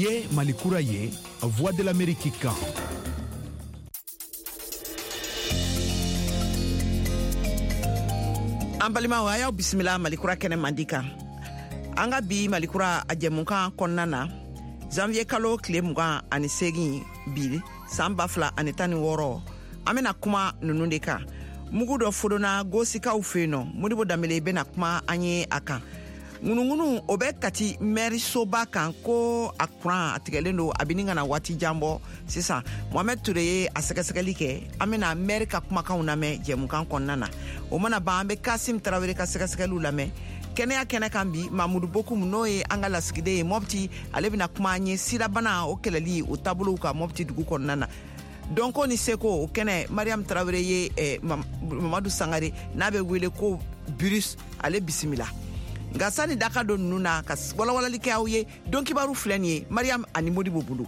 ye Mali kura ye Voix de l'Amérique kan. An balimaw a y'aw bisimila Malikura kɛnɛ mandi kan. An ka bi Malikura a jɛmukan kɔnɔna na janvier kalo tile 28 bi san 2016 an bɛna kuma nunu de kan. Mugu dɔ fodona gosikaw fɛ yen nɔ Modibo Dambele bɛna kuma an ye a kan. Ŋunuŋunu o bɛ kati maire soba kan ko a kuran a tigɛlen don a bini kana waati jan bɔ sisan Mohamed Toure ye a sɛgɛsɛgɛli kɛ an bɛna maire ka kumakanw lamɛn jɛmukan kɔnɔna na o mana ban an bɛ Kasim Tarawele ka sɛgɛsɛgɛliw lamɛn kɛnɛya kɛnɛ kan bi Mamudu Bokum n'o ye an ka lasigiden ye Mopti ale bɛna kuma an ye sirabana o kɛlɛli o taabolow ka Mopti dugu kɔnɔna na Donko ni seko o kɛnɛ Mariam Tarawele ye Mamadu Sangare n'a bɛ wele ko Burus ale bisimila nga sani daka don nuna ka walawalali kɛ aw ye don kibaru filɛ nin ye Mariam ani Modibo bolo.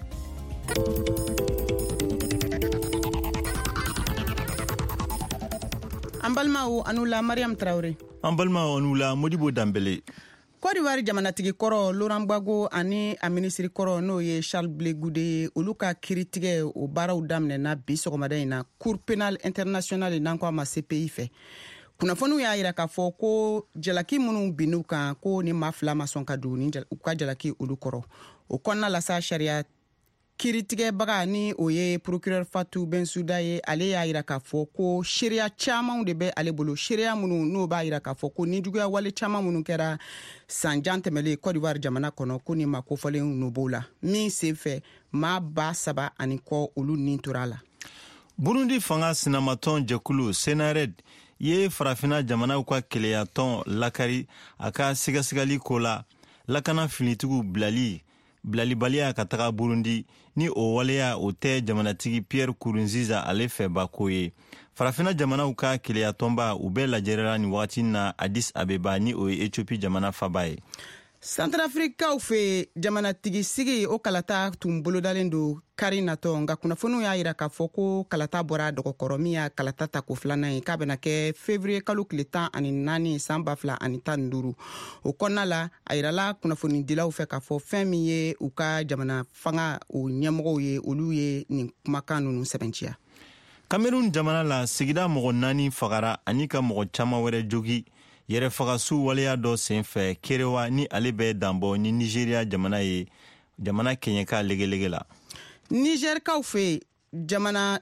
An balimaw anula Mariam Traoré. An balimaw anula Modibo Dambele. Côte d'Ivoire jamanatigi kɔrɔ Laurent Gbagbo ani a ministre kɔrɔ n'o ye Charles Blé Goudé olu ka kiritigɛ o baaraw daminɛna bi sɔgɔmada in na Cour pénale internationale n'an ko a ma CPI fɛ. Kunnafoniw y'a yira k'a fɔ ko jalaki minnu binnu kan ko ni maa fila ma sɔn ka don ni u ka jalaki olu kɔrɔ o kɔnɔna la sa sariya kiritigɛbaga ni o ye procureur Fatou Bensouda ye ale y'a yira k'a fɔ ko seereya camanw de bɛ ale bolo seereya minnu n'o b'a yira k'a fɔ ko ni juguya wale caman minnu kɛra sanjan tɛmɛlen Côte d'Ivoire jamana kɔnɔ ko ni maa kofɔlen n'o b'o la min senfɛ maa 7,000 ani kɔ olu nin tora la. Burundi fanga sinamatɔn jɛkulu Senared ye farafina jamanaw ka keleyatɔn lakari a ka sigasigali ko la lakana finitigiw bilalibaliya ka taga Burundi ni o waleya o tɛ jamanatigi Pierre Nkurunziza ale fɛ bako ye. Farafina jamanaw ka keleyatɔnba u bɛ lajɛrɛla ni wagati na Addis Abeba ni o ye Ethiopie jamana faba ye. Centrafricaw fɛ jamanatigi sigi o kalata tun bolodalen do kari natɔ nka kunnafoniw y'a yira k'a fɔ ko kalata bɔra dɔgɔkɔrɔ min y'a kalata ta ko filanan ye k'a bɛna kɛ février kalo tile 14 san 2015 o kɔnɔna la a yirala kunnafonidilaw fɛ k'a fɔ fɛn min ye u ka jamana fanga o ɲɛmɔgɔw ye olu ye nin kumakan ninnu sɛbɛnciya. Cameroun jamana la sigida mɔgɔ 4 fagara ani ka mɔgɔ caman wɛrɛ jogi yɛrɛ fagasu waleya dɔ senfɛ kerewa ni ale bɛ danbɔ ni Nigeria jamana ye jamana keɲɛka legelege la. Nigerkaw fɛ jamana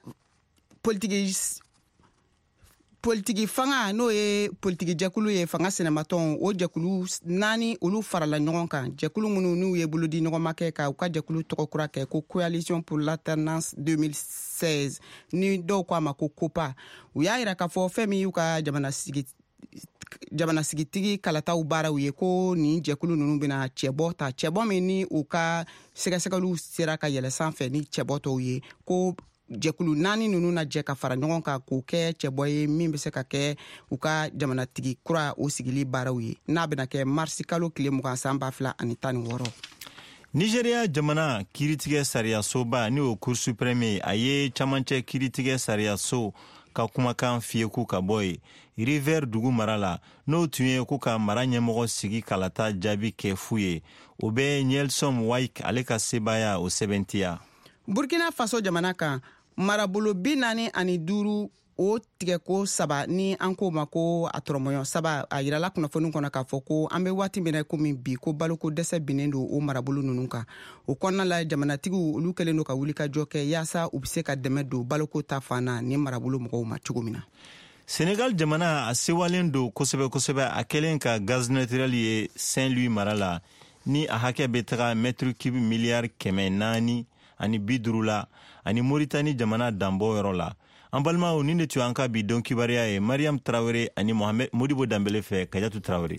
politiki fanga n'o ye politiki jɛkulu ye fanga sinamatɔn o jɛkulu 4 olu farala ɲɔgɔn kan jɛkulu minnu n'u ye bolodi ɲɔgɔnma kɛ ka u ka jɛkulu tɔgɔ kura kɛ ko Coalition pour l'Alternance 2016 ni dɔw ko a ma ko COPA u y'a yira k'a fɔ fɛn min y'u ka jamana sigitigi kalataw baaraw ye ko nin jɛkulu ninnu bɛna cɛbɔ ta cɛbɔ min ni u ka sɛgɛsɛgɛliw sera ka yɛlɛ sanfɛ ni cɛbɔ tɔw ye ko jɛkulu 4 ninnu na jɛ ka fara ɲɔgɔn kan k'o kɛ cɛbɔ ye min bɛ se ka kɛ u ka jamanatigi kura o sigili baaraw ye n'a bɛna kɛ marsi kalo tile 20 san 2016. Nigeria jamana kiritigɛ sariyasoba ni o Cour suprême a ye camancɛ kiritigɛ sariyaso ka kumakan fiyeku ka bɔ ye River dugu mara la n'o tun ye ko ka mara ɲɛmɔgɔ sigi kalata jaabi kɛ fu ye o bɛ Nelson Waik ale ka sebaya o sɛbɛntiya. Burkina Faso jamana kan marabolo 45 o tigɛko 3 ni an ko ma ko a tɔrɔmɔɲɔ 3 a yirala kunnafoni kɔnɔ k'a fɔ ko an bɛ waati min na komi bi ko baloko dɛsɛ binnen don o marabolo ninnu kan o kɔnɔna la jamanatigiw olu kɛlen don ka wuli ka jɔ kɛ yaasa u bɛ se ka dɛmɛ don baloko ta fan na ni marabolo mɔgɔw ma cogo min na. Senegal jamana a sewalen don kosɛbɛ a kɛlen ka gaz naturel ye Saint-Louis mara la ni a hakɛ bɛ taga mètre cube miliyari 450 la ani Mauritanie jamana danbɔ yɔrɔ la. An balimaw ni de tun an ka bi don kibariya ye Mariam Traoré ani Modibo Dambele fɛ Kajatu Traoré.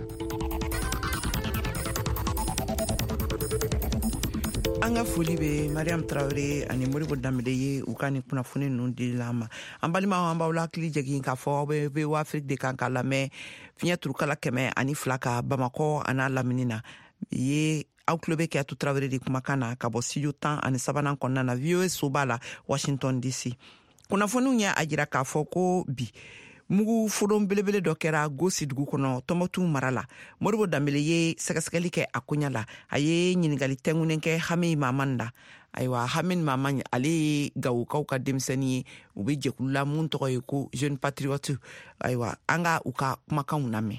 An ka foli bɛ Mariam Traoré ani Modibo Dambele ye u ka ni kunnafoni ninnu dilila an ma. An balimaw an b'aw hakili jigin k'a fɔ aw bɛ Afrique de kan ka lamɛn fiɲɛ turukala 102 ka Bamakɔ a n'a lamini na ye aw tulo bɛ Kajatu Traoré de kumakan na ka bɔ studio 13 kɔnɔna na VOA soba la Washington DC. Kunnafoniw y'a jira k'a fɔ ko bi mugu fodon belebele dɔ kɛra Gosi dugu kɔnɔ Tɔnbukutu mara la. Modibo Dambele ye sɛgɛsɛgɛli kɛ a koɲa la. A ye ɲininkali tɛŋunen kɛ Hami Mamani la. Ayiwa Hami Mamani ale ye Gawukaw ka denmisɛnnin ye. U bɛ jɛkulu la mun tɔgɔ ye ko Jeune Patriote. Ayiwa an ka u ka kumakanw lamɛn.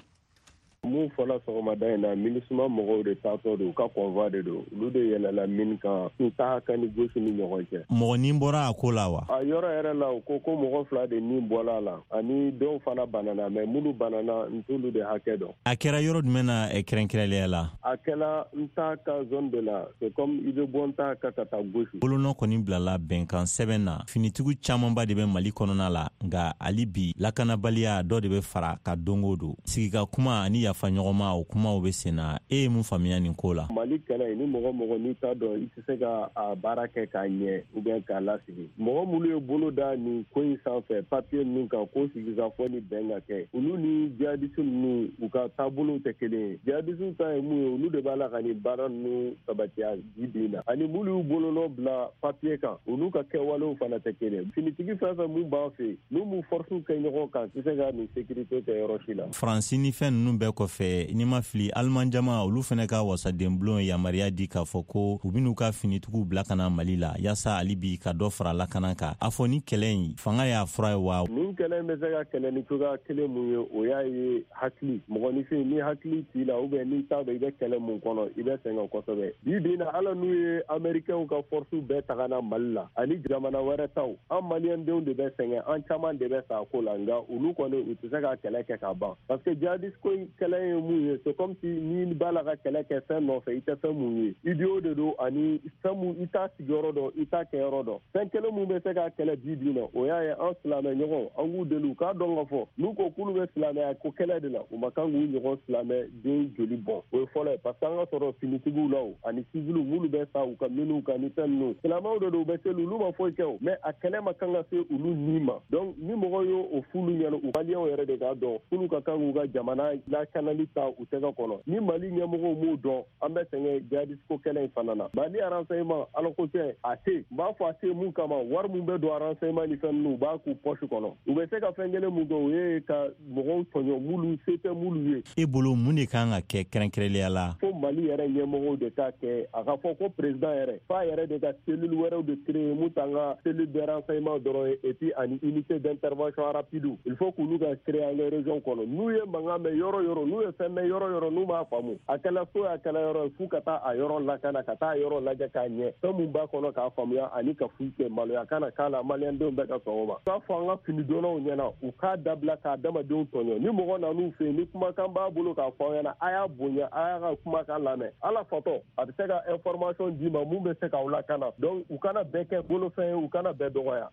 Mun fɔla sɔgɔmada in na MINUSMA mɔgɔw de taatɔ don, u ka convoi de don. Olu de yɛlɛla mine kan, u t'a ka ni Gosi ni ɲɔgɔn cɛ. Mɔgɔ nin bɔra a ko la wa? A yɔrɔ yɛrɛ la, u ko mɔgɔ 2 de nin bɔla la, ani dɔw fana banana, mais minnu banana n t'olu de hakɛ dɔn. A kɛra yɔrɔ jumɛn na kɛrɛnkɛrɛnliya la? A kɛla n t'a ka zone de la, c'est comme i bɛ bɔ n t'a ka taa Gosi. Bolonɔ kɔni bilala bɛnkan sɛbɛn na. Finitigiw camanba de bɛ Mali kɔnɔna la, nka hali bi lakanabaliya dɔ de bɛ fara ka dongo don. Sigika kuma ani yafa ɲɔgɔnma o kumaw bɛ sen na. E ye mun faamuya nin ko la? Mali kɛlɛ ni mɔgɔ n'i t'a dɔn i tɛ se ka a baara kɛ k'a ɲɛ ou bien k'a lasigi. Mɔgɔ minnu ye bolo da nin ko in sanfɛ papier ninnu kan ko sigikafɔ ni bɛn ka kɛ, olu ni jihadiste ninnu u ka taabolow tɛ kelen ye. Jihadiste ta ye mun ye, olu de b'a la ka nin baara ninnu sabatiya bi bi in na. Ani minnu y'u bolonɔ bila papier kan, olu ka kɛwalew fana tɛ kelen. Finitigi fɛn fɛn mun b'an fɛ yen, n'u m'u force kɛ ɲɔgɔn kan, tɛ se ka nin sécurité kɛ yɔrɔ si la. Faransi ni fɛn ninnu bɛɛ kɔfɛ, ni ma fili Alman jama olu fɛnɛ ka wasaden bulon yamaruya di k'a fɔ ko u bin'u ka finitigiw bila ka na Mali la yaasa hali bi ka dɔ fara lakana kan. A fɔ ni kɛlɛ in fanga y'a fura ye wa? Nin kɛlɛ in bɛ se ka kɛlɛ ni cogoya kelen mun ye, o y'a ye hakili. Mɔgɔninfin ni hakili t'i la ou bien n'i t'a dɔn i bɛ kɛlɛ mun kɔnɔ, i bɛ sɛgɛn kosɛbɛ. Bi bi in na ala n'u ye Américains ka force bɛɛ ta ka na Mali la ani jamana wɛrɛ taw, an Maliyɛn denw de bɛ sɛgɛn, an caman de bɛ sa a ko la, nka olu kɔni u tɛ se ka kɛlɛ kɛ ka ban. Parce que jihadiste ko in kɛlɛ ye mun ye, c'est comme si ni b'a la ka kɛlɛ kɛ fɛn nɔfɛ i tɛ fɛn mun ye. Idiot de don ani fɛn mun i t'a sigiyɔrɔ dɔn, i t'a kɛyɔrɔ dɔn. Fɛn kelen mun bɛ se ka kɛlɛ bi bi in na, o y'a ye an silamɛ ɲɔgɔn, an k'u deli u k'a dɔn ka fɔ n'u ko k'olu bɛ silamɛya ko kɛlɛ de la, u ma kan k'u ɲɔgɔn silamɛ den joli bɔn. O ye fɔlɔ ye parce que an ka sɔrɔ finitigiw la o ani civils minnu bɛ sa u ka miniw kan ni fɛn ninnu. Silamɛw de don u bɛ seli olu ma foyi kɛ o, mais a kɛlɛ ma kan ka se olu ni ma. Donc ni mɔgɔw y'o o f'ulu ɲɛna, u Maliyɛnw yɛrɛ de k'a dɔn k'olu ka kan k'u ka jamana lakanali ta u tɛgɛ kɔnɔ. Ni Mali ɲɛmɔgɔw m'o dɔn, an bɛ sɛgɛn jihadiste ko kɛlɛ in fana na. Mali renseignement ala ko tɛ a tɛ, n b'a fɔ a tɛ mun kama, wari mun bɛ don renseignement ni fɛn ninnu u b'a k'u poche kɔnɔ. U bɛ se ka fɛn kelen mun kɛ o ye ka mɔgɔw tɔɲɔ mulu se tɛ mulu ye. E bolo mun de kan ka kɛ kɛrɛnkɛrɛnliya la? Fo Mali yɛrɛ ɲɛmɔgɔw de k'a kɛ, a ka fɔ ko président yɛrɛ f'a yɛrɛ de ka cellule wɛrɛw de créer mun t'an ka cellule de renseignement dɔrɔn ye et puis ani unité d'intervention rapide. Il faut k'olu ka créer an ka région kɔnɔ. N'u ye mankan mɛn yɔrɔ yɔrɔ, n'u ye fɛn mɛn yɔrɔ yɔrɔ n'u m'a faamu, a kɛla so a kɛla yɔrɔ f'u ka taa a yɔrɔ lakana, ka taa a yɔrɔ lajɛ k'a ɲɛ. Fɛn mun b'a kɔnɔ k'a faamuya ani ka foyi kɛ maloya kana k'a la Maliyɛndenw bɛɛ ka sɔn o ma. K'a fɔ an ka finidonnaw ɲɛna u k'a dabila k'a adamadenw tɔɲɔ. Ni mɔgɔ nan'u fɛ yen ni kumakan b'a bolo k'a fɔ ɲɛna a y'a bonya, a y'a ka kumakan lamɛn. Ala fatɔ a bɛ se ka information d'i ma mun bɛ se k'aw lakana. Donc u kana bɛɛ kɛ bolofɛn ye, u kana bɛɛ dɔgɔya.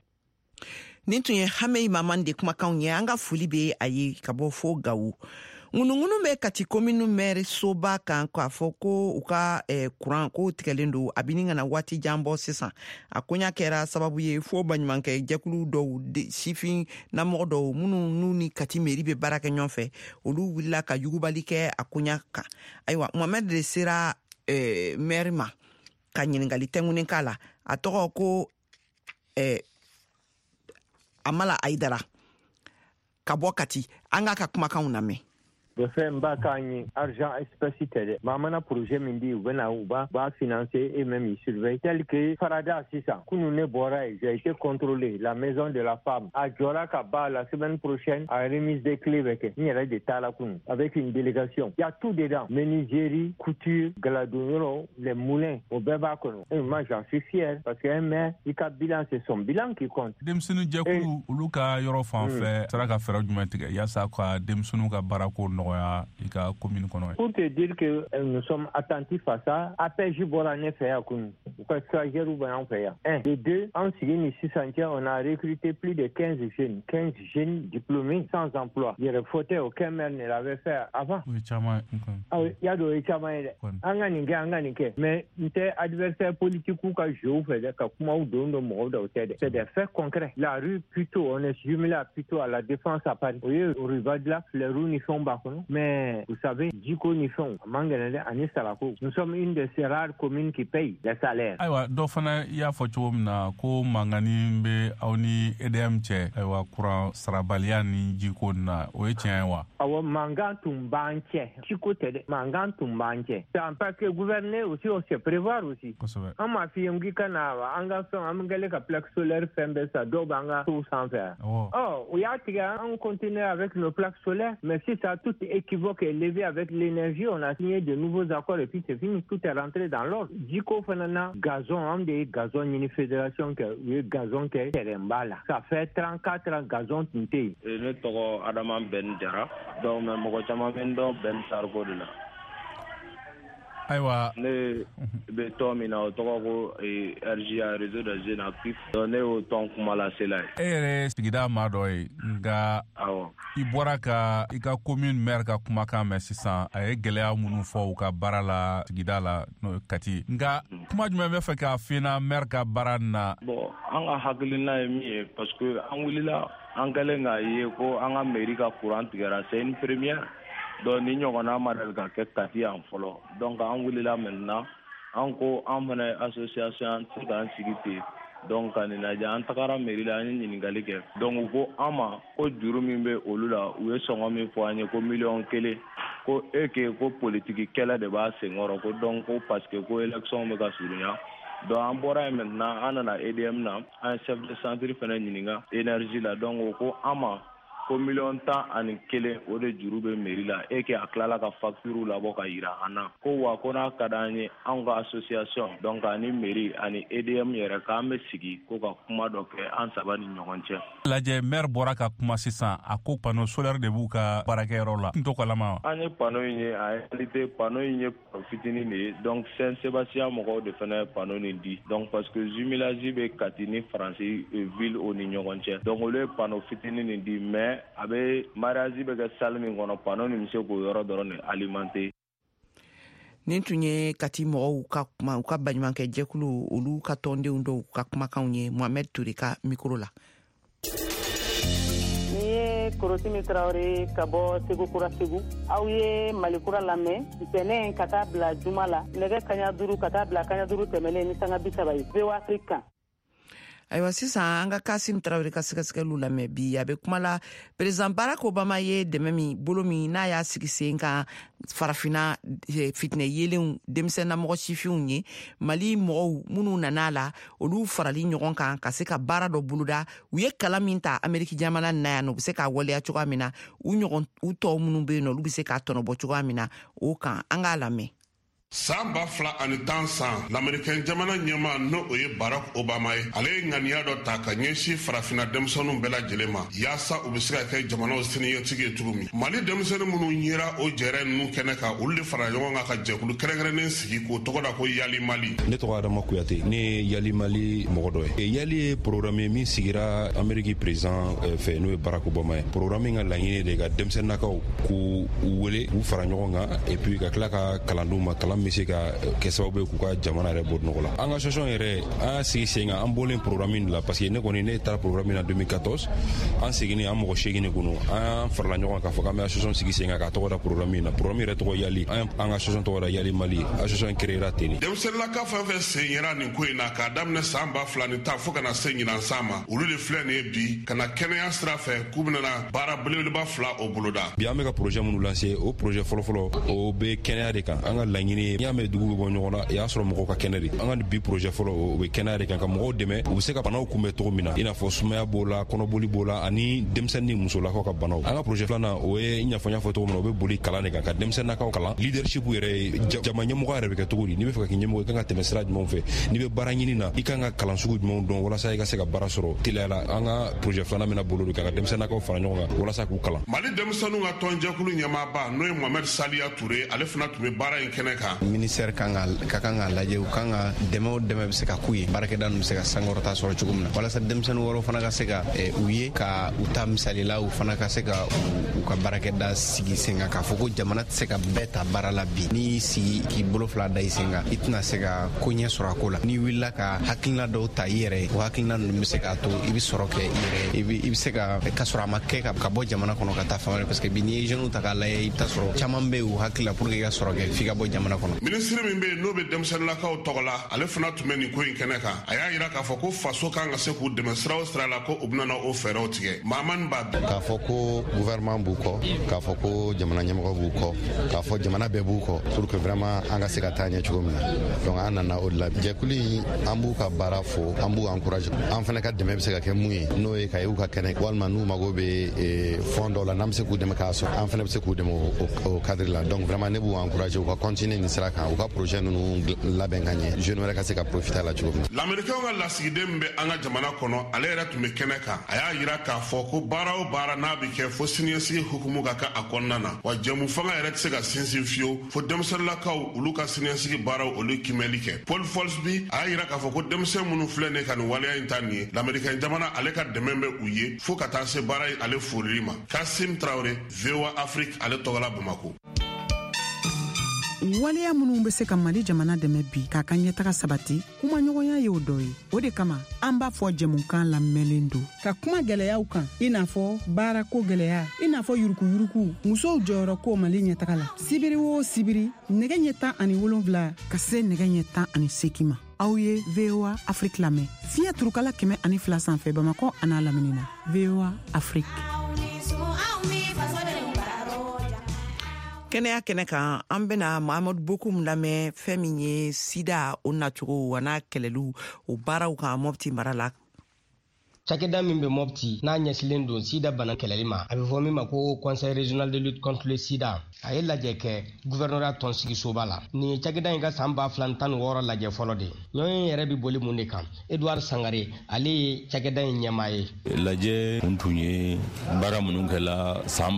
Nin tun ye Hami Mamani de kumakanw ye. An ka foli bɛ a ye ka bɔ fo Gawo. Ŋunuŋunu bɛ Kati commune maire soba kan k'a fɔ ko u ka courant ko tigɛlen don a bini kana waati jan bɔ sisan. A koɲa kɛra sababu ye fo baɲumankɛ jɛkulu dɔw sifin namɔgɔ dɔw minnu n'u ni Kati mairie bɛ baara kɛ ɲɔgɔn fɛ olu wulila ka yugubali kɛ a koɲa kan. Ayiwa Mohamed de sera maire ma ka ɲininkali tɛŋunen k'a la. A tɔgɔ ko Amala Aidara ka bɔ Kati. An ka kumakanw lamɛn. de fɛn ba k'an argent espèce tɛ dɛ maa mana projet min di u bɛna u b'a financer et même ils surveillent tel que farada sisan kunun ne bɔra yen j'ai été contrôlé la maison de la femme a jɔra ka ban la semaine prochaine a remise des clés bɛ kɛ n yɛrɛ de t'a la kunun avec une délégation il y a tout dedans menuiserie couture galadonyɔrɔ les moulins o bɛɛ b'a kɔnɔ et moi j'en suis fier parce que un maire i ka bilan c'est son bilan qui compte. Denmisɛnnin jɛkulu olu ka yɔrɔ fan fɛ sera ka fɛɛrɛ jumɛn tigɛ yaasa ka denmisɛnninw ka baarako nɔgɔya i ka commune kɔnɔ. Pour te dire que nous sommes attentifs à ça, APJ bɔra ne fɛ yan kunun u ka stagiaires bɛ an fɛ yan. Un de deux an sigi ni sisan cɛ on a recruté plus de 15 jeunes diplômés sans emploi. Yɛrɛ fɔ tɛ aucun maire ne l'avait fait avant. O ye caman ye. Ah oui, y'a dɔn o ye caman ye dɛ. An ka nin kɛ mais n tɛ adversaire politique ka jeu fɛ dɛ ka kumaw don mɔgɔw da o tɛ dɛ. C'est des faits concrets. La rue plutôt on est jumelé plutôt à la Défense à Paris. O ye Rivadla Fleury ni fɛnw b'a kɔnɔ. mais vous savez, Djiko Nifon, Manganade, Anis Salako, nous sommes une de ces rares communes qui payent les salaires. Aywa, Dofana, ya fochomna, ko mangani be auni EDMC, aywa, courant Sarabaliani, Djiko na, oetienwa. Awa mangan tumbanche, Djiko tede, mangan tumbanche. C'est un peu que gouverner aussi, on se prévoir aussi. En ma fille, on dit qu'on a un plaque solaire, ça doit tout sans faire. Oh, on continue avec nos plaques solaires, mais si ça a tout équivoque et élevé avec l'énergie, on a signé de nouveaux accords et puis c'est fini, tout est rentré dans l'ordre. Djiko Fanana, gazon, on dit gazon, une fédération qui est gazon qui est terembala. Ça fait 34 ans gazon tinté. Et nous avons Adaman Ben Dera, donc nous avons Ben Sargo de là. Aywa ne be to mina o to ko RGA réseau de jeunes actifs donné au temps kuma la sela ere sigida madoy nga awo ibora ka ika commune maire ka kuma kan mais sisan ay geleya munu fo ka barala sigida la no kati nga kuma juma be fa ka fina maire ka barana bon anga haklina mi parce que an wulila an galenga ye ko anga mairie ka courant tigara c'est une première. Donc ni ɲɔgɔnna ma deli ka kɛ kati yan fɔlɔ donc an wulila maintenant an ko an fana association tɛ k'an sigi ten donc ka nin lajɛ an tagara mairie la an ye ɲininkali kɛ donc u ko an ma ko juru min bɛ olu la u ye sɔngɔ min fɔ an ye ko 1 000 000 ko ko politiki kɛlɛ de b'a senkɔrɔ ko donc ko parce que ko élection bɛ ka surunya donc an bɔra yen maintenant an nana EDM na an chef de centre fana ɲininka énergie la donc u ko an ma ko 10,1 o de juru bɛ mairie la que a tilala ka facture labɔ ka yira an na ko wa ko n'a ka d'an ye an ka association donc ani mairie ani EDM yɛrɛ k'an bɛ sigi ko ka kuma dɔ kɛ an saba ni ɲɔgɔn cɛ. lajɛ maire bɔra ka kuma sisan a ko panneau solaire de b'u ka baarakɛyɔrɔ la n t'o kalama. an ye panneau in ye en réalité panneau in ye fitinin de ye donc Saint Sébastien mɔgɔw de fana ye panneau nin di donc parce que Jumelage bɛ Kati ni Faransi ville o ni ɲɔgɔn cɛ donc olu ye panneau fitinin nin di mais a bɛ mariage bɛ kɛ salle min kɔnɔ panneau nin bɛ se k'o yɔrɔ dɔrɔn de alimenter. nin tun ye Kati mɔgɔw ka kuma u ka baɲumankɛ jɛkulu olu ka tɔndenw dɔw ka kumakanw ye Mohamed Touré ka micro la. Ni ye Korosimi Traoré ka bɔ Segu Kura Segu aw ye Malikura lamɛn ntɛnɛn ka taa bila juma la nɛgɛ kaɲa 5 ka taa bila kaɲa 5 tɛmɛnen ni sanga 30 ye VOA Afrique. Ayiwa sisan an ka Kasim Traoré ka sɛgɛsɛgɛliw lamɛn bi a bɛ kuma la président Barack Obama ye dɛmɛ min bolo min n'a y'a sigi sen kan farafina fitinɛ yelenw denmisɛnnamɔgɔ sifinw ye Mali mɔgɔw minnu nana la olu farali ɲɔgɔn kan ka se ka baara dɔ boloda u ye kalan min ta Ameriki jamana na yan u bɛ se k'a waleya cogoya min na u tɔw minnu bɛ yen olu bɛ se k'a tɔnɔbɔ cogoya min na o kan an k'a lamɛn. San 2010 san l'Américain jamana ɲɛma no o ye Barack Obama ye ale ye ŋaniya dɔ ta ka ɲɛsin farafina denmisɛnninw bɛɛ lajɛlen ma yaasa u bɛ se ka kɛ jamanaw siniɲɛtigi ye cogo min Mali denmisɛnnin minnu yera o jɛrɛ ninnu kɛnɛ kan olu de fara ɲɔgɔn kan ka jɛkulu kɛrɛnkɛrɛnnen sigi k'o tɔgɔ da ko Yali Mali. Ne tɔgɔ Adama Kuyate ne ye Yali Mali mɔgɔ dɔ ye Yali ye programme ye min sigira Amérique président fɛ n'o ye Barack Obama ye programme in ka laɲini de ka denmisɛnninakaw k'u wele k'u fara ɲɔgɔn kan et puis ka tila ka kalandenw ma kalan bɛ se ka kɛ sababu ye k'u ka jamana yɛrɛ bɔ nɔgɔ la an ka association yɛrɛ an sigi sen kan an bɔlen programme in la parce que ne kɔni ne taara programme na 2014 an seginni an mɔgɔ 8 de kɔnɔ an farala ɲɔgɔn kan k'a fɔ k'an bɛ association sigi sen kan k'a tɔgɔ da programme in na programme yɛrɛ tɔgɔ Yali an ka association tɔgɔ da Yali Mali association créera ten denmisɛnninlaka fɛn fɛn sen yera nin ko in na k'a daminɛ san 2010 fo ka na se ɲinan san ma olu de filɛ nin ye bi ka na kɛnɛya sira fɛ k'u bɛna baara belebeleba 2 o boloda bi an bɛ ka projet minnu lancer o projet fɔlɔfɔlɔ o bɛ kɛnɛya de kan an ka laɲini n'i y'a mɛn dugu bɛ bɔ ɲɔgɔn na i y'a sɔrɔ mɔgɔw ka kɛnɛ de an ka bi projet fɔlɔ o bɛ kɛnɛya de kan ka mɔgɔw dɛmɛ u bɛ se ka banaw kunbɛn cogo min na i n'a fɔ sumaya b'o la kɔnɔboli b'o la ani denmisɛnnin musolakaw ka banaw an ka projet filanan o ye n ɲɛfɔ cogo min na o bɛ boli kalan de kan ka denmisɛnninakaw kalan leadership yɛrɛ ye jama ɲɛmɔgɔ yɛrɛ bɛ kɛ cogo di n'i bɛ fɛ ka kɛ ɲɛmɔgɔ i kan ka tɛmɛ sira jumɛnw fɛ n'i bɛ baara ɲini na i kan ka kalan sugu jumɛnw dɔn walasa i ka se ka baara sɔrɔ teliya la an ka projet filanan bɛna bolo de kan ka denmisɛnninakaw fara ɲɔgɔn kan walasa k'u kalan Mali denmisɛnninw ka tɔnjɛkulu ɲɛmaaba n'o ye Mohamed Saliya Touré ale fana tun bɛ baara in kɛnɛ kan ministère ka kan ka lajɛ u kan ka dɛmɛ o dɛmɛ bɛ se ka k'u ye baarakɛda ninnu bɛ se ka sankɔrɔta sɔrɔ cogo min na walasa denmisɛnnin wɔɔrɔ fana ka se ka u ye ka u ta misali la u fana ka se ka u ka baarakɛda sigi sen kan k'a fɔ ko jamana tɛ se ka bɛɛ ta baara la bi n'i sigi k'i bolo fila da i sen kan i tɛna se ka ko ɲɛ sɔrɔ a ko la n'i wulila ka hakilina dɔw ta i yɛrɛ ye o hakilina ninnu bɛ se k'a to i bɛ sɔrɔ kɛ i yɛrɛ i bɛ se ka sɔrɔ a ma kɛ ka bɔ jamana kɔnɔ ka taa fan wɛrɛ parce que bi n'i ye jeunes ta k'a lajɛ i bɛ taa sɔrɔ caman bɛ u hakili la pour que i ka sɔrɔ kɛ f'i ka bɔ jamana kɔnɔ. Minisiri min bɛ yen n'o bɛ denmisɛnninlakaw tɔgɔ la ale fana tun bɛ nin ko in kɛnɛ kan a y'a jira k'a fɔ ko faso kan ka se k'u dɛmɛ sira o sira la ko u bɛna o fɛɛrɛw tigɛ Mahamani b'a dɔn k'a fɔ ko gouvernement b'u kɔ k'a fɔ ko jamana ɲɛmɔgɔ b'u kɔ k'a fɔ jamana bɛɛ b'u kɔ pour que vraiment an ka se ka taa ɲɛ cogo min na donc an nana o de la jɛkulu in an b'u ka baara fo an b'u encourager an fana ka dɛmɛ bɛ se ka kɛ mun ye n'o ye ka y'u ka kɛnɛ walima n'u mago bɛ fond dɔw la n'an bɛ se k'u dɛmɛ k'a sɔrɔ an fana bɛ se k'u dɛmɛ o cadre la donc vraiment ne b'u encourager u ka continuer nin sira kan u ka projet ninnu labɛn ka ɲɛ jeune wɛrɛ ka se ka profiter a la cogo min na. Lamɛrikɛnw ka lasigiden min bɛ an ka jamana kɔnɔ ale yɛrɛ tun bɛ kɛnɛ kan a y'a jira k'a fɔ ko baara o baara n'a bɛ kɛ fo siniɲɛsigi hukumu ka kɛ a kɔnɔna na wa jɛmu fanga yɛrɛ tɛ se ka sinsin fiyewu fo denmisɛnninlakaw olu ka siniɲɛsigi baaraw olu kimɛli kɛ Paul Folsby a y'a jira k'a fɔ ko denmisɛn minnu filɛ ne ka nin waleya in ta nin ye lamɛrikɛn jamana ale ka dɛmɛ bɛ u ye fo ka taa se baara in ale forili ma Kasim Traoré VOA Afrique ale tɔgɔla Bamako. waleya minnu bɛ se ka Mali jamana dɛmɛ bi k'a ka ɲɛtaga sabati kumaɲɔgɔnya ye o dɔ ye o de kama an b'a fɔ jɛmukan lamɛnlen don ka kuma gɛlɛyaw kan i n'a fɔ baarako gɛlɛya i n'a fɔ yurukuyuruku musow jɔyɔrɔ ko Mali ɲɛtaga la sibiri o sibiri nɛgɛ ɲɛ 17 ka se nɛgɛ ɲɛ 18 ma aw ye VOA Afrique lamɛn fiɲɛ turukala 102 sanfɛ Bamakɔ a n'a lamini na VOA Afrique. kɛnɛya kɛnɛ kan an bena Mahamadu Bokum lamɛn fɛn min ye sida o nacogo a n'a kɛlɛlu o baaraw kan Mopti mara la. Cakɛda min bɛ Mopti n'a ɲɛsilen don sida bana kɛlɛli ma a bɛ fɔ min ma ko Conseil régional de lutte contre le sida a ye lajɛ kɛ gouvernorat tɔnsigisoba la nin ye cakɛda in ka san 2016 lajɛ fɔlɔ de ɲɔgɔn yɛrɛ bɛ boli mun de kan Edouard Sangare ale ye cakɛda in ɲɛmaa ye lajɛ kun tun ye baara minnu kɛla san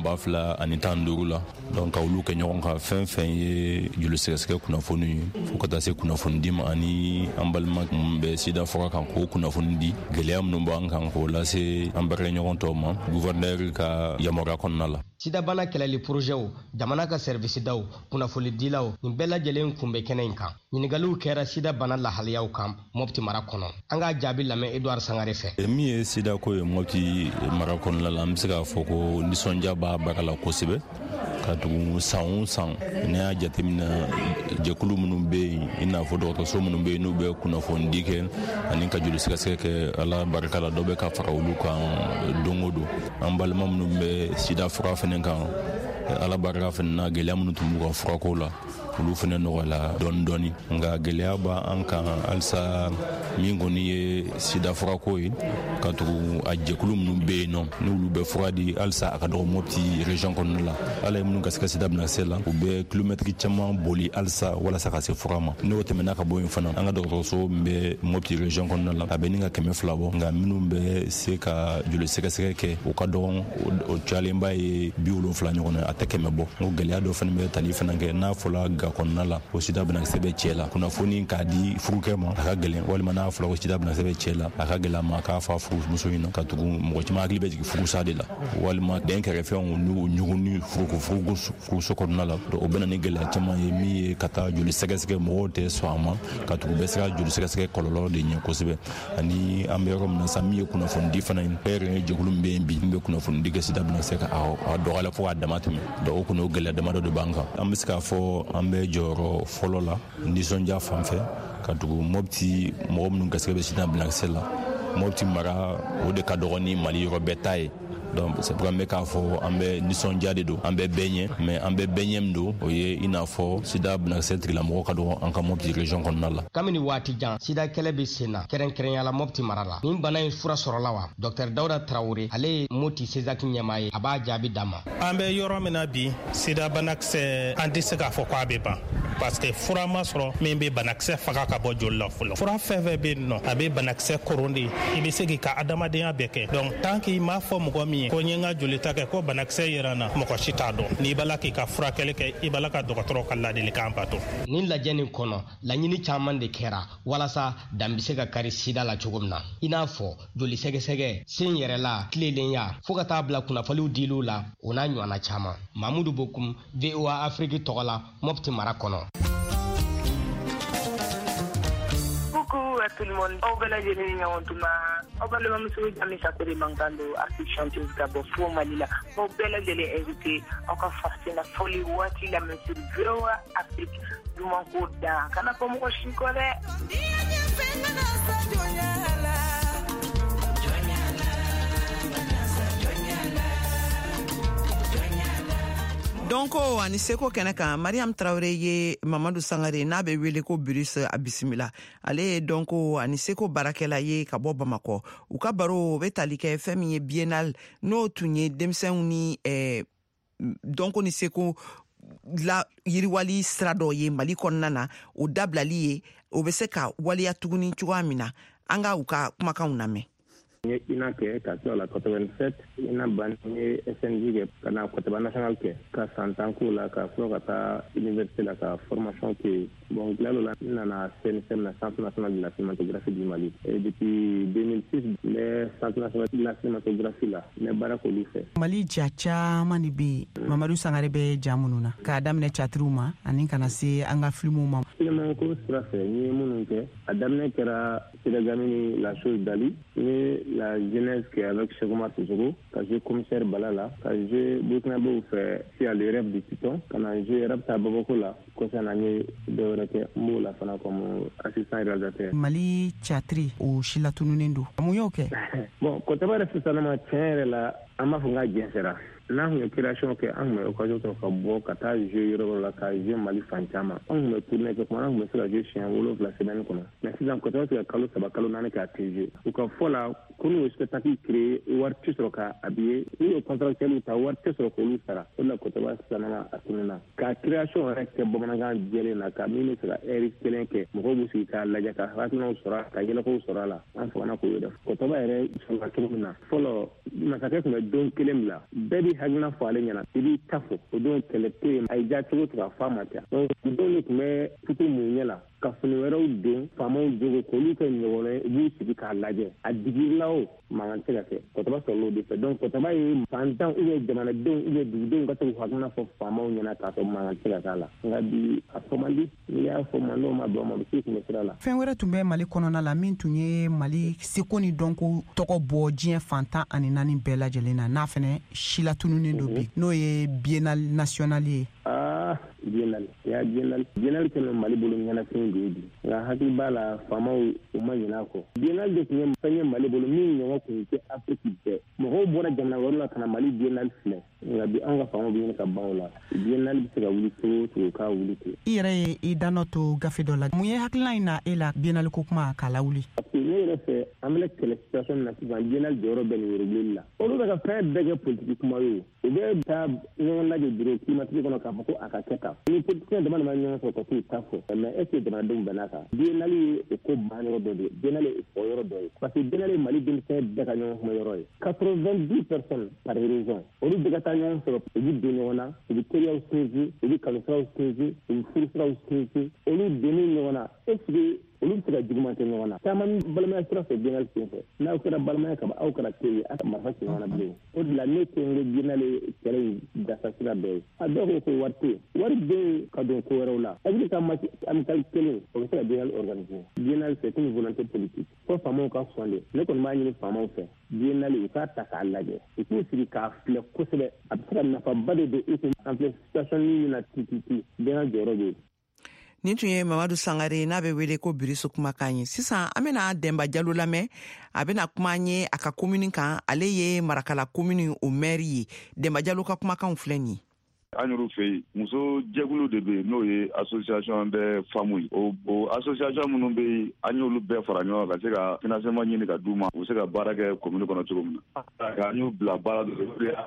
2015 la donc ka olu kɛ ɲɔgɔn kan fɛn fɛn ye joli sɛgɛsɛgɛ kunnafoni ye fo ka taa se kunnafoni di ma ani an balima kun bɛ sida fɔra kan ko kunnafoni di gɛlɛya minnu b'an kan k'o lase an baarakɛ ɲɔgɔn tɔw ma gouverneur ka yamaruya kɔnɔna la sida bana kɛlɛli projetw jamana ka service daw kunnafoni dilaw nin bɛɛ lajɛlen kun bɛ kɛnɛ in kan ɲinigaliw kɛra sida bana lahaliyaw kan Mopti mara kɔnɔ an ka jaabi lamɛn Edouard Sangare fɛ min ye sida ko ye Mopti mara kɔnɔna la an bɛ se k'a fɔ ko nisɔndiya b'a baara la kosɛbɛ ka tugu san o san ne y'a jateminɛ jɛkulu minnu bɛ yen i n'a fɔ dɔgɔtɔrɔso minnu bɛ yen n'u bɛ kunnafoni di kɛ ani ka joli sɛgɛsɛgɛ kɛ ala barika la dɔ bɛ ka fara olu kan don o don an balima minnu bɛ sida fura fɛnɛ kan ala barika fɛnɛ na gɛlɛya minnu tun b'u ka furako la olu fɛnɛ nɔgɔyala dɔɔni dɔɔni nka gɛlɛya b'an kan halisa min kɔni ye sida furako ye ka tugu a jɛkulu minnu bɛ yen nɔ n'olu bɛ fura di halisa a ka dɔgɔ Mopti région kɔnɔna la ala ye minnu ka se ka sida banakisɛ la u bɛ kilomɛtiri caman boli halisa walasa ka se fura ma n'o tɛmɛna ka bɔ yen fana an ka dɔgɔtɔrɔso min bɛ Mopti région kɔnɔna la a bɛ ni ka 200 bɔ nka minnu bɛ se ka joli sɛgɛsɛgɛ kɛ o ka dɔgɔ o cayalenba ye 70 ɲɔgɔn na a tɛ 100 bɔ o gɛlɛya dɔ fana bɛ tali fana kɛ n'a fɔla ga kɔnɔna la o sida banakisɛ bɛ cɛ la kunnafoni k'a di furukɛ ma a ka gɛlɛn walima n'a fɔla ko sida banakisɛ bɛ cɛ la a ka gɛlɛn a ma k'a fa furumuso in na ka tugu mɔgɔ caman hakili bɛ jigin furusa de la walima den kɛrɛfɛnw n'u ɲugun furuso kɔnɔna la o bɛ na ni gɛlɛya caman ye min ye ka taa joli sɛgɛsɛgɛ mɔgɔw tɛ sɔn a ma ka tugu bɛ se ka joli sɛgɛsɛgɛ kɔlɔlɔ de ɲɛ kosɛbɛ ani an bɛ yɔrɔ min na sa min ye kunnafoni di fana ye yɛrɛ ye jɛkulu min bɛ yen bi min bɛ kunnafoni di kɛ sida banakisɛ kan a dɔgɔyala fo k'a dama tɛmɛ donc o kɔni o gɛlɛya damadɔ de b'an kan an bɛ se k'a fɔ an bɛ jɔyɔrɔ fɔlɔ la nisɔndiya fan fɛ ka tugu Mopti mɔgɔ minnu garisɛgɛ bɛ sida banakisɛ la Mopti mara o de ka dɔgɔ ni Mali yɔrɔ bɛɛ ta ye donc c'est pour an bɛ k'a fɔ an bɛ nisɔndiya de don an bɛ bɛɛ ɲɛ mais an bɛ bɛɛ ɲɛ min don o ye i n'a fɔ sida banakisɛ tigilamɔgɔ ka dɔgɔ an ka Mopti région kɔnɔna la kabini waati jan sida kɛlɛ bɛ sen na kɛrɛnkɛrɛnyala Mopti mara la nin bana in fura sɔrɔla wa Dr Dawuda Traoré ale ye Mopti CESAC ɲɛmaa ye a b'a jaabi d'a ma an bɛ yɔrɔ min na bi sida banakisɛ an tɛ se k'a fɔ k'a bɛ ban parce que fura ma sɔrɔ min bɛ banakisɛ faga ka bɔ joli la fɔlɔ fura fɛn fɛn bɛ yen nɔ a bɛ banakisɛ koron de i bɛ se k'i ka adamadenya bɛɛ kɛ donc tant que i m'a fɔ mɔgɔ min ye ko nye nga joli ta kɛ ko banakisɛ yera na mɔgɔ si t'a dɔn n'i bala k'i ka furakɛli kɛ i bala ka dɔgɔtɔrɔ ka ladilikan bato. Nin lajɛ nin kɔnɔ laɲini caman de kɛra walasa dan bɛ se ka kari sida la cogo min na i n'a fɔ joli sɛgɛsɛgɛ sen yɛrɛ la tilelenya fo ka taa bila kunnafoniw dil'u la o n'a ɲɔgɔnna caman. Mamudu Bokum, VOA Afrique tɔgɔ la Mopti mara kɔnɔ. Coucou à tout le monde. Au bel âge de Nyawontuma. Au bel âge de Jami Sakori Mangando, artiste chanteuse Gabo Fou Malila. Au bel âge de invité, encore forcé la folie Wati la monsieur VOA Afrique. Du manco da. Kana pour moi chikole. Donc ani seko kɛnɛ kan Mariam Traoré ye Mamadou Sangare n'a bɛ wele ko Brice a bisimila ale ye donc ani seko barakɛla ye ka bɔ Bamakɔ u ka baro bɛ tali kɛ fɛn min ye biennale n'o tun ye denmisɛnw ni donc ni seko la yiriwali sira dɔ ye Mali kɔnɔna na o dabilali ye o bɛ se ka waliya tuguni cogoya min na an ka u ka kumakanw lamɛn. Nye ina ke ka la 87 ina ban nye SNG ke kana kotaba national ke ka santanku la ka flo ka ta université la ka formation ke bon glalo la na CNSM na Centre national de la cinématographie du Mali et depuis 2006 le Centre national de la cinématographie la ne barako lu fait Mali jacha mani bi Mamadou Sangare be jamununa ka damne chatruma anin kana se anga filmu ma film ko sera fait ni munun ke adamne kera Sénégamini la chose d'Ali ni la jeunesse qui est avec Cheikh Oumar Touzougo, quand j'ai commissaire Balala, quand j'ai Bouknabo fait si à le rêve du Titon, quand j'ai rêve Tababoko là, concernant de rete Moula Fana comme assistant réalisateur. Mali Chatri ou Shila Tununendo. Amuyoke. Bon, quand tu vas rester ça, on tient là, on m'a fait un bien sera. N'a une création que an me occasion de faire beau kata jeu yoro la ka jeu Mali fantama an me tourner que comment me faire jeu chien wolo la semaine kono mais si dans côté que kalo saba kalo nane ka tg ou ka fola kono spectacle créé ou artiste ka habillé ou contractuel ou ta artiste ko lu sara on la côté ba sana atunina ka création rek bomanga jele na ka mini sera Eric Kelenke mo musi ka la jaka hatno sora ka yela ko sora la an fona ko yoda côté ba ere so ka tumina folo na ka ke don kelemla baby hagna fale nyana ibi tafo o don kelete ay ja tugo to fa mata donc don ni me tutu munyela ka funu wɛrɛw don faamaw jogo k'olu kɛ ɲɔgɔn ye b'u sigi k'a lajɛ a digilaw mankan tɛ ka kɛ kɔtɔba sɔrɔla o de fɛ donc kɔtɔba ye fantan jamanadenw dugudenw ka se k'u hakilina fɔ faamaw ɲɛna k'a sɔrɔ mankan tɛ ka k'a la nka bi a fɔ man di n'i y'a fɔ man n'o ma bɛn o ma bɛ se kun bɛ sira la. fɛn wɛrɛ tun bɛ Mali kɔnɔna la min tun ye Mali seko ni dɔnko tɔgɔ bɔ diɲɛ fantan ani naani bɛɛ lajɛlen na n'a fɛnɛ sila tununnen don bi n'o ye biennale nationale ye. Biennale kɛmɛ Mali bolo ɲɛnafin de ye bi nka hakili b'a la faamaw u ma ɲin'a kɔ biennale de tun ye fɛn ye Mali bolo min ɲɔgɔn kun tɛ Afrique bɛɛ mɔgɔw bɔra jamana wɛrɛw la ka na Mali biennale filɛ nka bi an ka faamaw bɛ ɲini ka ban o la biennale bɛ se ka wuli cogo o cogo k'a wuli ten. I yɛrɛ ye i danɔ to gafe dɔ la mun ye hakilina in na e la biennale ko kuma k'a lawuli. parce que ne yɛrɛ fɛ an bɛ kɛlɛ situation min na sisan biennale jɔyɔrɔ bɛ nin yɔrɔbileli la olu bɛ ka fɛn bɛɛ kɛ politique kuma ye o bɛ taa ɲɔgɔn lajɛ bureau climatique kɔnɔ k'a fɔ ko a ka kɛ tan ni politicien dama dama ɲɔgɔn sɔrɔ ka t'u ta fɔ mais est ce que jamanadenw bɛn'a kan biennale ye o ko ban yɔrɔ dɔ de ye biennale ye o fɔ yɔrɔ dɔ ye parce que biennale ye Mali denmisɛn bɛɛ ka ɲɔgɔn kuma yɔrɔ ye 90 personnes par région olu bɛɛ ka taa ɲɔgɔn sɔrɔ u bɛ don ɲɔgɔn na u bɛ teriyaw sinsin u bɛ kalosiraw sinsin u bɛ furusiraw sinsin olu donnen ɲɔgɔn na est ce que olu bɛ se ka juguman kɛ ɲɔgɔn na caman balimaya sira fɛ biennale sen fɛ n'aw kɛra balimaya kaba aw kɛra teri a ka marifa ci ɲɔgɔn na bilen o de la ne ko n ko biennale kɛra dasa sira dɔ ye a dɔw ko ko wari tɛ wari bɛ ka don ko wɛrɛw la a bɛ ka match amical kelen o bɛ se ka biennale organiser biennale c'est une volonté politique fo faamaw ka sɔn de ne kɔni b'a ɲini faamaw fɛ biennale u k'a ta k'a lajɛ u k'u sigi k'a filɛ kosɛbɛ a bɛ se ka nafaba de don u kun en filɛ situation min na tititi biennale jɔyɔrɔ bɛ yen. Nin tun ye Mamadou Sangare n'a bɛ wele ko Biriso kumakan ye sisan an bɛna Demba Jalo lamɛn a bɛna kuma an ye a ka commune kan ale ye Marakala commune o maire ye Demba Jalo ka kumakanw filɛ nin ye. an y'olu fɛ yen muso jɛkulu de bɛ n'o ye association des femmes o association minnu bɛ yen an y'olu bɛɛ fara ɲɔgɔn kan ka se ka financement ɲini ka d'u ma u bɛ se ka baara kɛ commune kɔnɔ cogo min na k'an y'u bila baara dɔ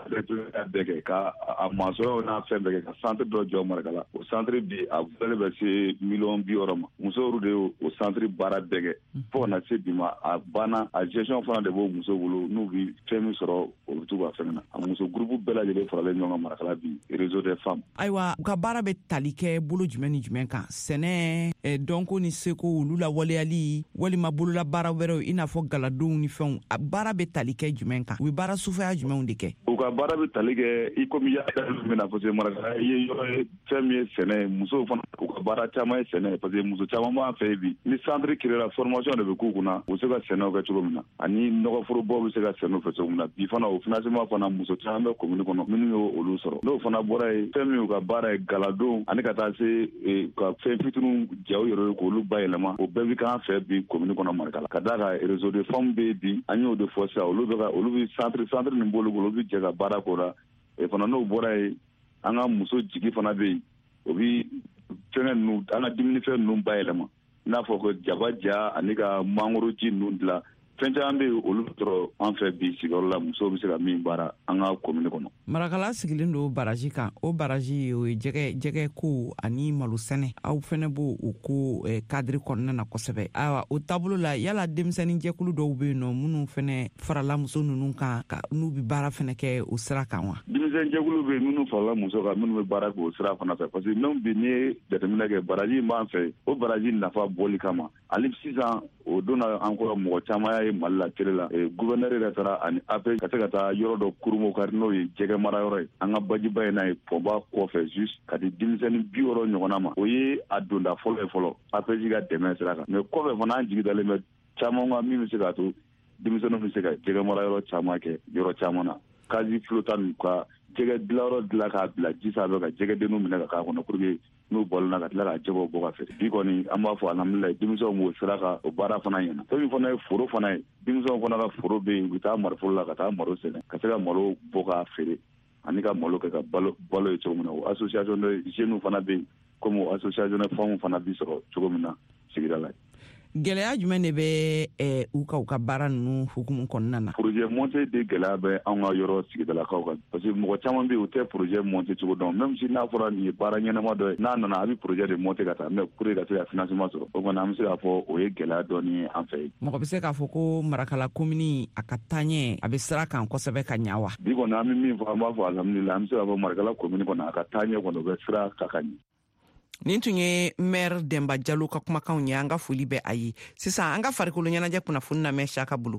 bɛɛ kɛ ka a masɔnw n'a fɛn bɛɛ kɛ ka centre dɔ jɔ Marakala o centre bi a valeur bɛ se $60 ma musow de y'o centre baara bɛɛ kɛ fo ka na se bi ma a banna a gestion fana de b'o muso bolo n'u bɛ fɛn min sɔrɔ o bɛ t'u ka fɛn na a muso groupe bɛɛ lajɛlen faralen ɲɔgɔn kan Marakala bi réseau des femmes. Ayiwa u ka baara bɛ tali kɛ bolo jumɛn ni jumɛn kan sɛnɛ dɔnko ni seko olu la waleyali walima bolola baara wɛrɛw i n'a fɔ galadonw ni fɛnw a baara bɛ tali kɛ jumɛn kan u bɛ baara sufaya jumɛnw de kɛ. U ka baara bɛ tali kɛ i komi y'a min na parce que Marakala ye yɔrɔ ye fɛn min ye sɛnɛ musow fana u ka baara caman ye sɛnɛ parce que muso caman b'an fɛ yen bi ni centre créera formation de bɛ k'u kunna u bɛ se ka sɛnɛw kɛ cogo min na ani nɔgɔforobaw bɛ se ka sɛnɛw fɛ cogo min na bi fana o financement fana muso caman bɛ commune kɔnɔ minnu y'o olu sɔrɔ n'o fana bɔra ye fɛn min u ka baara ye galadon ani ka taa se ka fɛn fitininw jaw yɛrɛ ye k'olu bayɛlɛma o bɛɛ bɛ k'an fɛ bi commune kɔnɔ Marakala ka d'a kan réseau de femmes bɛ yen bi an y'o de fɔ sisan olu bɛ centre nin b'olu bolo olu bɛ jɛ ka baara k'o la fana n'o bɔra ye an ka muso jigi fana bɛ yen o bɛ fɛngɛ ninnu an ka dumunifɛn ninnu bayɛlɛma i n'a fɔ ko jaba ja ani ka mangoro ji ninnu dilan fɛn caman bɛ yen olu sɔrɔ an fɛ bi sigiyɔrɔ la musow bɛ se ka min baara an ka commune kɔnɔ. Marakala sigilen don baraji kan o baraji o ye jɛgɛ ko ani malo sɛnɛ aw fɛnɛ b'o o ko cadre kɔnɔna na kosɛbɛ ayiwa o taabolo la yala denmisɛnnin jɛkulu dɔw bɛ yen nɔ minnu fɛnɛ farala muso ninnu kan n'u bɛ baara fɛnɛ kɛ o sira kan wa. denmisɛnnin jɛkulu bɛ yen minnu farala muso kan minnu bɛ baara kɛ o sira fana fɛ parce que n'anw bi n'i ye jateminɛ kɛ baraji in b'an fɛ o baraji nafa bɔli kama hali sisan o donna an kɔrɔ mɔgɔ caman ye Mali la télé la gouverneur yɛrɛ taara ani AP ka se ka taa yɔrɔ dɔ Kurumokari n'o ye jɛgɛ mara yɔrɔ ye an ka bajiba ye n'a ye pɔba kɔfɛ juste ka di denmisɛnnin 60 ɲɔgɔnna ma o ye a donda fɔlɔ ye fɔlɔ APJ ka dɛmɛ sira kan mais kɔfɛ fana an jigi dalen bɛ caman kan min bɛ se k'a to denmisɛnninw bɛ se ka jɛgɛ mara yɔrɔ caman kɛ yɔrɔ caman na quasi flottant ninnu ka jɛgɛ dilanyɔrɔ dilan k'a bila ji sanfɛ ka jɛgɛdenninw minɛ ka k'a kɔnɔ pour que n'u bɔlɔnna ka tila k'a jɛgɛw bɔ ka feere bi kɔni an b'a fɔ alhamdulilayi denmisɛnw b'o sira kan o baara fana ɲɛna fɛn min fana ye foro fana ye denmisɛnw fana ka foro bɛ yen u bɛ taa mariforo la ka taa malo sɛnɛ ka se ka malo bɔ k'a feere ani ka malo kɛ ka balo ye cogo min na o association de jeunes fana bɛ yen comme o association de femmes fana bi sɔrɔ cogo min na sigida la. Gɛlɛya jumɛn de bɛ u ka baara ninnu hukumu kɔnɔna na. projet monté de gɛlɛya bɛ anw ka yɔrɔ sigidalakaw kan parce que mɔgɔ caman bɛ yen u tɛ projet monté cogo dɔn même si n'a fɔra nin ye baara ɲɛnama dɔ ye n'a nana a bɛ projet de monté ka taa mais pour ka se ka financement sɔrɔ o kɔni an bɛ se k'a fɔ o ye gɛlɛya dɔɔni ye an fɛ yen. Mɔgɔ bɛ se k'a fɔ ko Marakala commune a ka taaɲɛ a bɛ sira kan kosɛbɛ ka ɲa wa. bi kɔni an bɛ min fɔ an b'a fɔ alhamdulilayi an bɛ se k'a fɔ Marakala commune kɔni a ka taaɲɛ kɔni o bɛ sira ka ɲɛ. Nin tun ye maire Demba Jalo ka kumakanw ye an ka foli bɛ a ye sisan an ka farikolo ɲɛnajɛ kunnafoni lamɛn Saka bolo.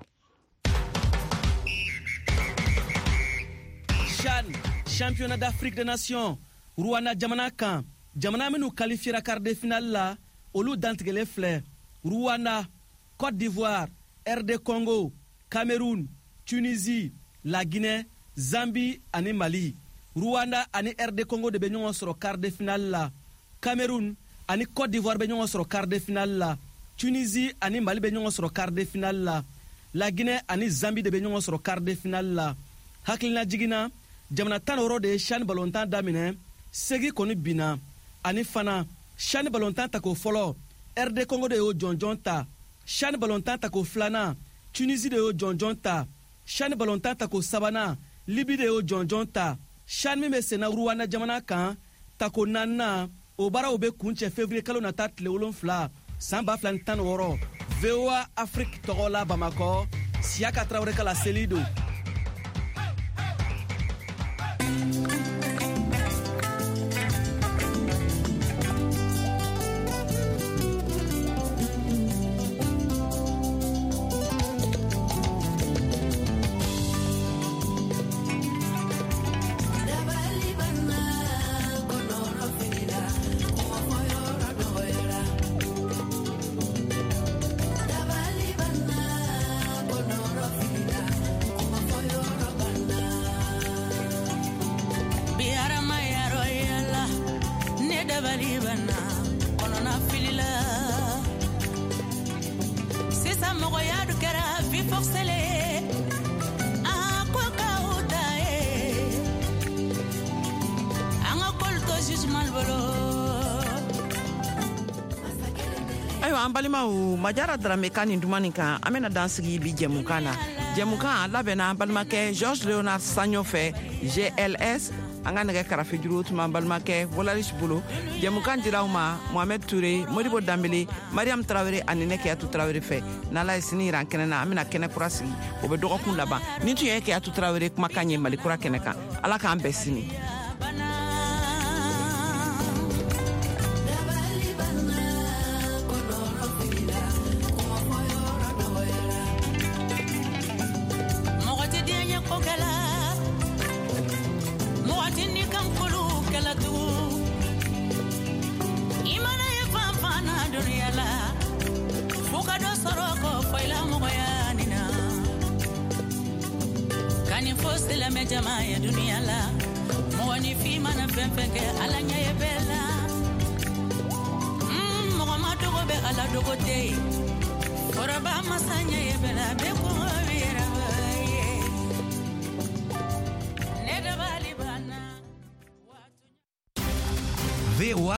CHAN championnat d'Afrique des Nations Rwanda jamana kan jamana minnu qualifiera quart de finale la olu dantigɛlen filɛ Rwanda, Côte d'Ivoire, RD Congo, Cameroun, Tunisie, la Guinée, Zambie ani Mali. Rwanda ani RD Congo de bɛ ɲɔgɔn sɔrɔ quart de finale la. Cameroun ani Côte d'Ivoire bɛ ɲɔgɔn sɔrɔ quart de finale la. Tunisie ani Mali bɛ ɲɔgɔn sɔrɔ quart de finale la. La Guinée ani Zambie de bɛ ɲɔgɔn sɔrɔ quart de finale la. Hakilina jiginna jamana 16 de ye CHAN ballontan daminɛ segi kɔni binna ani fana CHAN ballontan tako fɔlɔ RD Congo de y'o jɔnjɔn ta. CHAN ballontan tako filanan Tunisie de y'o jɔnjɔn ta. CHAN ballontan tako sabanan Libye de y'o jɔnjɔn ta. CHAN min bɛ senna Rwanda jamana kan tako naaninan o baaraw bɛ kuncɛ février kalo nata tile 7 san 2016 VOA Afrique tɔgɔ la Bamakɔ Siaka Traoré ka laseli don. ayiwa an balimaw majara darame ka nin dumani kan an bena dan sigi bi jɛmukan na jɛmukan a labɛnna an balimakɛ george leonard sagno fɛ GLS an ka nɛgɛ karafe juru tuma an balimakɛ volaris bolo jɛmukan diraw ma mohamed toure modibo danbele mariam tarawere ani ne keyatu tarawere fɛ n'ala ye sini yiran kɛnɛ na an bena kɛnɛ kura sigi o bɛ dɔgɔkun laban ni tun ye keyatu tarawere kumakan ye mali kura kɛnɛ kan ala k'an bɛɛ sini. Ala dogote, oraba masanya ye bela beko.